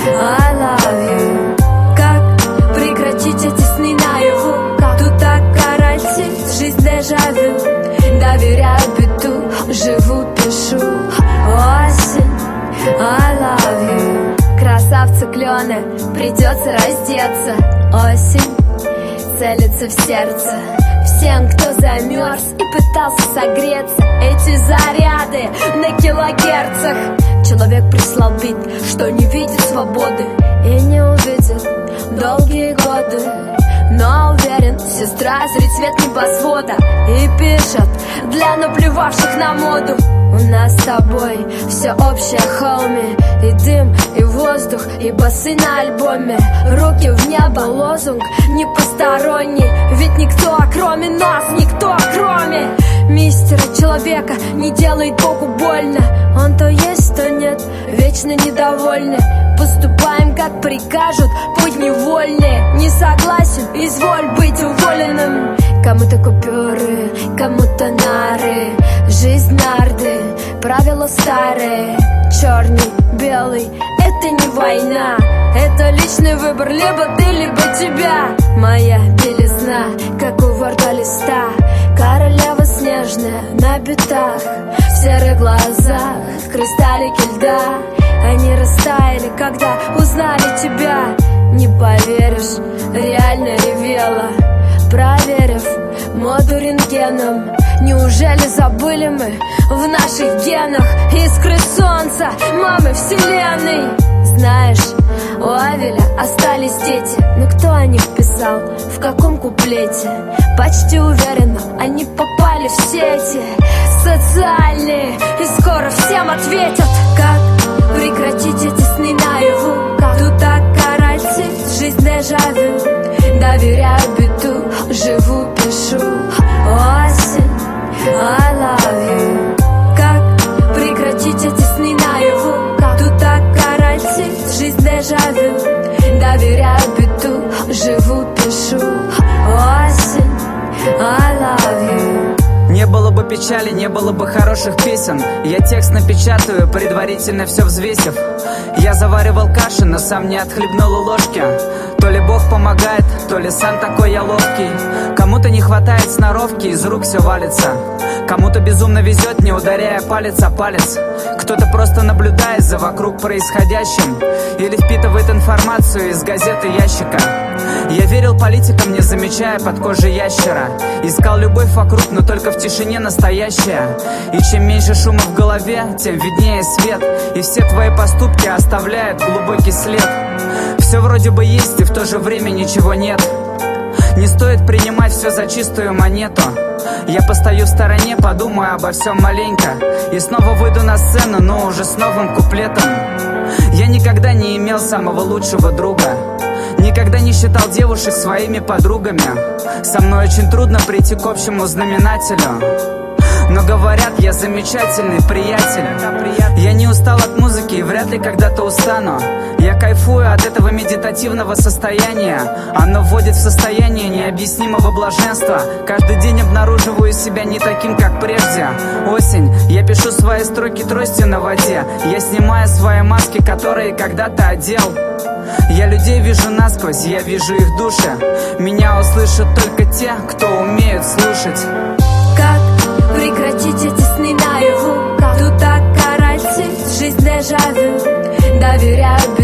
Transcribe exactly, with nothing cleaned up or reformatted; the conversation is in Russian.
I love you. Как прекратить эти сны наяву? Как тут так карать жизнь дежавю? Доверяю биту, живу, пишу. Осень, I love you. Красавцы клены, придется раздеться. Осень целится в сердце всем, кто замерз и пытался согреться. Эти заряды на килогерцах. Человек прислал бит, что не видит свободы и не увидит долгие годы. Но уверен, сестра зрит цвет небосвода и пишет для наплевавших на моду. У нас с тобой все общее, хоуми. И дым, и воздух, и басы на альбоме. Руки в небо, лозунг не посторонний. Ведь никто, кроме нас, никто, кроме мистера человека, не делает Богу больно. Он то есть, то нет, вечно недовольны. Поступаем, как прикажут, путь невольный. Не согласен, изволь быть уволенным. Кому-то купюры, кому-то нары. Жизнь нарды, правила старые. Черный, белый, это не война. Это личный выбор, либо ты, либо тебя. Моя белизна, как у ворта листа. Королева снежная на битах. В серых глазах кристаллики льда. Они растаяли, когда узнали тебя. Не поверишь, реально ревела, проверив моду рентгеном. Неужели забыли мы в наших генах искры солнца, мамы вселенной? Знаешь, у Авеля остались дети, но кто о них писал, в каком куплете? Почти уверена, они попали в сети социальные, и скоро всем ответят. Как прекратить эти сны наяву? Как тут так карать жизнь дежавю? Доверяю биту, живу, пишу. Осень, I love you. Как прекратить эти сны наяву? Как тут так карать жизнь дежавю? Доверяю биту, живу, пишу. Осень, I love you. Не было бы печали, не было бы хороших песен. Я текст напечатаю, предварительно все взвесив. Я заваривал каши, но сам не отхлебнул у ложки. То ли Бог помогает, то ли сам такой я ловкий. Кому-то не хватает сноровки, из рук все валится. Кому-то безумно везет, не ударяя палец о палец. Кто-то просто наблюдает за вокруг происходящим или впитывает информацию из газеты ящика. Я верил политикам, не замечая под кожей ящера. Искал любовь вокруг, но только в тишине настоящая. И чем меньше шума в голове, тем виднее свет. И все твои поступки оставляют глубокий след. Все вроде бы есть, и в то же время ничего нет. Не стоит принимать все за чистую монету. Я постою в стороне, подумаю обо всем маленько. И снова выйду на сцену, но уже с новым куплетом. Я никогда не имел самого лучшего друга. Никогда не считал девушек своими подругами. Со мной очень трудно прийти к общему знаменателю. Но говорят, я замечательный приятель. Я не устал от музыки и вряд ли когда-то устану. Я кайфую от этого медитативного состояния. Оно вводит в состояние необъяснимого блаженства. Каждый день обнаруживаю себя не таким, как прежде. Осень, я пишу свои строки тростью на воде. Я снимаю свои маски, которые когда-то одел. Я людей вижу насквозь, я вижу их души. Меня услышат только те, кто умеют слушать. Как прекратить эти сны наяву? Как тут так карать жизнь дежавю? Доверяю